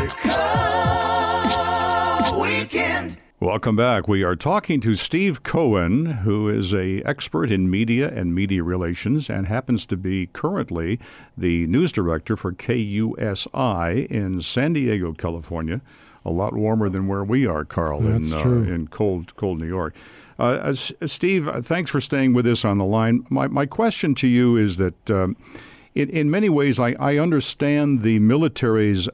Weekend. Welcome back. We are talking to Steve Cohen, who is an expert in media and media relations and happens to be currently the news director for KUSI in San Diego, California. A lot warmer than where we are, Carl, in cold New York. Steve, thanks for staying with us on the line. My question to you is that in many ways I understand the military's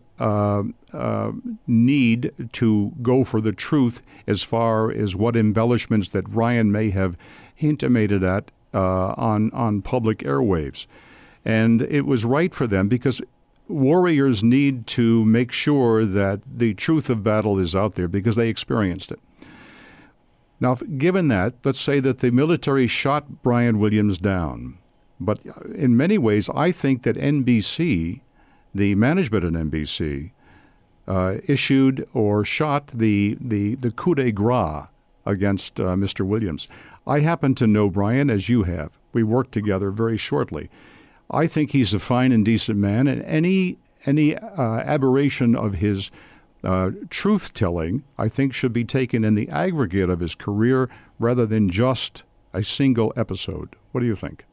need to go for the truth as far as what embellishments that Brian may have intimated at on public airwaves. And it was right for them because warriors need to make sure that the truth of battle is out there because they experienced it. Now, given that, let's say that the military shot Brian Williams down. But in many ways, I think that NBC, the management at NBC, issued or shot the coup de grace against Mr. Williams. I happen to know Brian, as you have. We worked together very shortly. I think he's a fine and decent man, and any aberration of his truth-telling, I think, should be taken in the aggregate of his career rather than just a single episode. What do you think?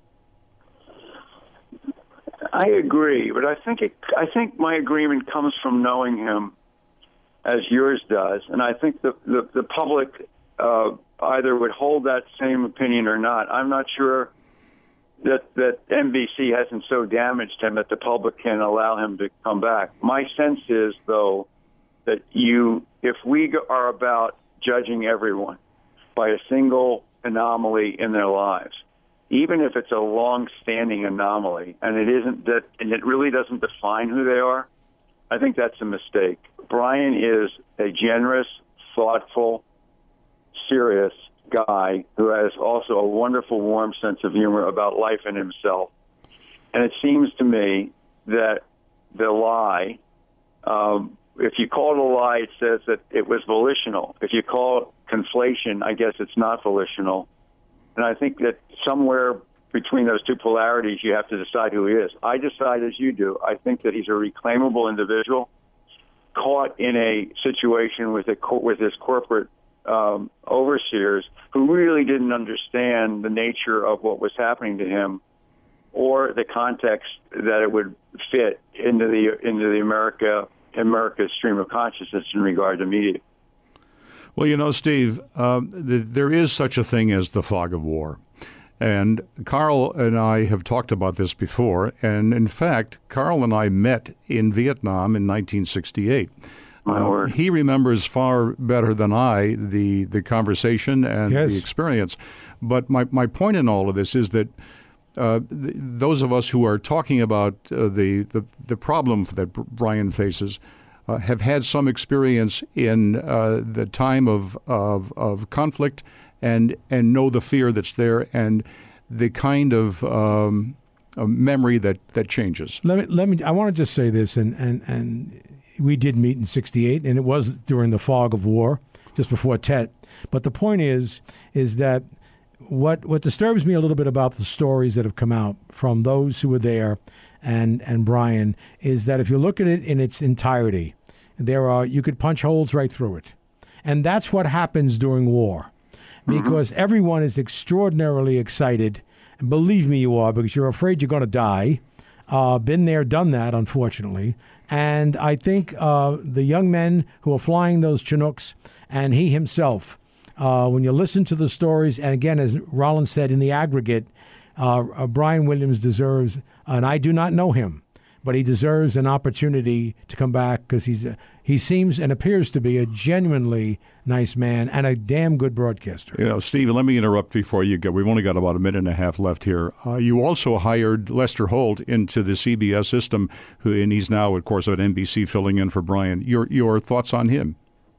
I agree, but I think my agreement comes from knowing him as yours does, and I think the public either would hold that same opinion or not. I'm not sure that NBC hasn't so damaged him that the public can allow him to come back. My sense is, though, that if we are about judging everyone by a single anomaly in their lives, even if it's a long-standing anomaly, and it really doesn't define who they are, I think that's a mistake. Brian is a generous, thoughtful, serious guy who has also a wonderful, warm sense of humor about life and himself. And it seems to me that the lie, if you call it a lie, it says that it was volitional. If you call it conflation, I guess it's not volitional. And I think that somewhere between those two polarities, you have to decide who he is. I decide as you do. I think that he's a reclaimable individual caught in a situation with his corporate overseers who really didn't understand the nature of what was happening to him or the context that it would fit into the America's stream of consciousness in regard to media. Well, Steve, there is such a thing as the fog of war. And Carl and I have talked about this before. And in fact, Carl and I met in Vietnam in 1968. He remembers far better than I the conversation and the experience. But my point in all of this is that those of us who are talking about the problem that Brian faces have had some experience in the time of conflict and know the fear that's there and the kind of memory that changes. Let me. I want to just say this, and we did meet in '68, and it was during the fog of war, just before Tet. But the point is that what disturbs me a little bit about the stories that have come out from those who were there and Brian is that if you look at it in its entirety, you could punch holes right through it. And that's what happens during war. Because everyone is extraordinarily excited. And believe me, you are, because you're afraid you're going to die. Been there, done that, unfortunately. And I think the young men who are flying those Chinooks and he himself, when you listen to the stories, and again, as Rollins said, in the aggregate, Brian Williams deserves, and I do not know him, but he deserves an opportunity to come back because he seems and appears to be a genuinely nice man and a damn good broadcaster. Steve, let me interrupt before you go. We've only got about a minute and a half left here. You also hired Lester Holt into the CBS system, and he's now, of course, at NBC filling in for Brian. Your thoughts on him?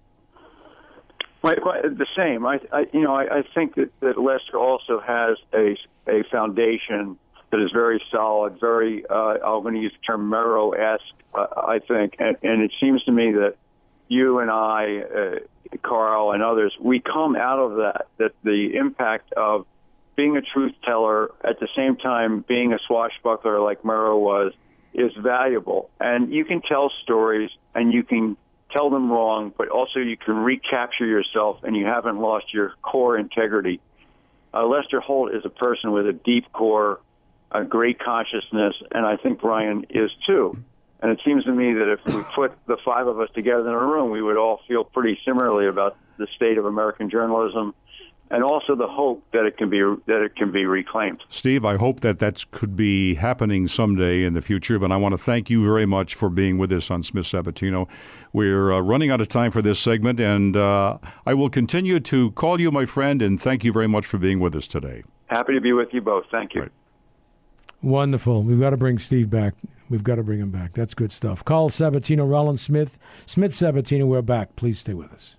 The same. I think that Lester also has a foundation that is very solid, very, I'm going to use the term Murrow-esque, I think. And it seems to me that you and I, Carl and others, we come out of that the impact of being a truth teller at the same time being a swashbuckler like Murrow was, is valuable. And you can tell stories and you can tell them wrong, but also you can recapture yourself and you haven't lost your core integrity. Lester Holt is a person with a deep core, a great consciousness, and I think Brian is too. And it seems to me that if we put the five of us together in a room, we would all feel pretty similarly about the state of American journalism, and also the hope that it can be reclaimed. Steve, I hope that could be happening someday in the future, but I want to thank you very much for being with us on Smith Sabatino. We're running out of time for this segment, and I will continue to call you my friend, and thank you very much for being with us today. Happy to be with you both. Thank you. Right. Wonderful. We've got to bring Steve back. We've got to bring him back. That's good stuff. Call Sabatino, Rollins, Smith. Smith Sabatino, we're back. Please stay with us.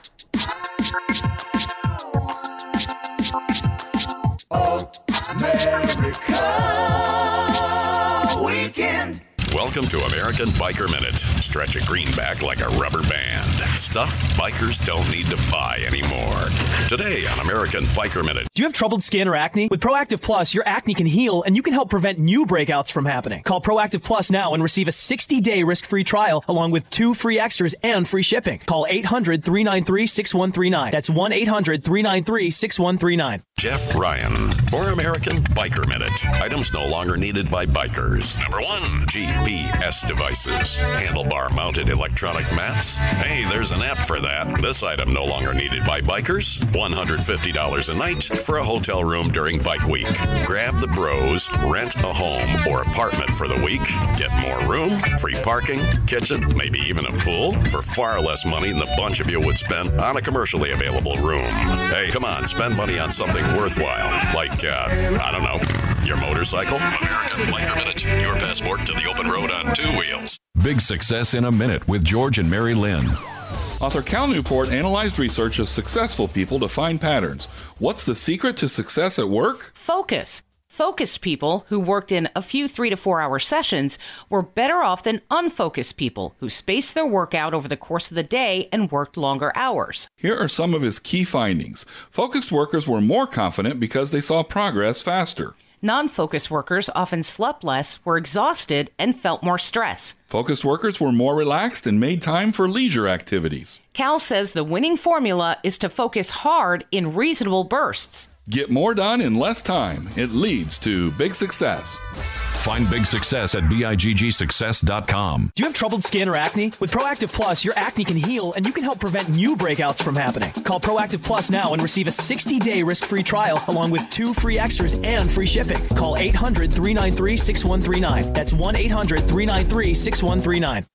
America Weekend. Welcome to American Biker Minute. Stretch a greenback like a rubber band. Stuff bikers don't need to buy anymore. Today on American Biker Minute. Do you have troubled skin or acne? With Proactive Plus, your acne can heal and you can help prevent new breakouts from happening. Call Proactive Plus now and receive a 60-day risk-free trial along with 2 free extras and free shipping. Call 800-393-6139. That's 1-800-393-6139. Jeff Ryan for American Biker Minute. Items no longer needed by bikers. Number 1, GPS devices. Handlebar-mounted electronic mats. Hey, there's an app for that. This item no longer needed by bikers. $150 a night for a hotel room during Bike Week. Grab the bros, rent a home or apartment for the week, get more room, free parking, kitchen, maybe even a pool for far less money than the bunch of you would spend on a commercially available room. Hey, come on, spend money on something worthwhile, like, I don't know, your motorcycle. American Biker Minute, your passport to the open road on 2 wheels. Big Success in a Minute with George and Mary Lynn. Author Cal Newport analyzed research of successful people to find patterns. What's the secret to success at work? Focus. Focused people who worked in a few 3 to 4 hour sessions were better off than unfocused people who spaced their work out over the course of the day and worked longer hours. Here are some of his key findings. Focused workers were more confident because they saw progress faster. Non-focused workers often slept less, were exhausted, and felt more stress. Focused workers were more relaxed and made time for leisure activities. Cal says the winning formula is to focus hard in reasonable bursts. Get more done in less time. It leads to big success. Find Big Success at BIGGsuccess.com. Do you have troubled skin or acne? With Proactive Plus, your acne can heal and you can help prevent new breakouts from happening. Call Proactive Plus now and receive a 60-day risk-free trial along with 2 free extras and free shipping. Call 800-393-6139. That's 1-800-393-6139.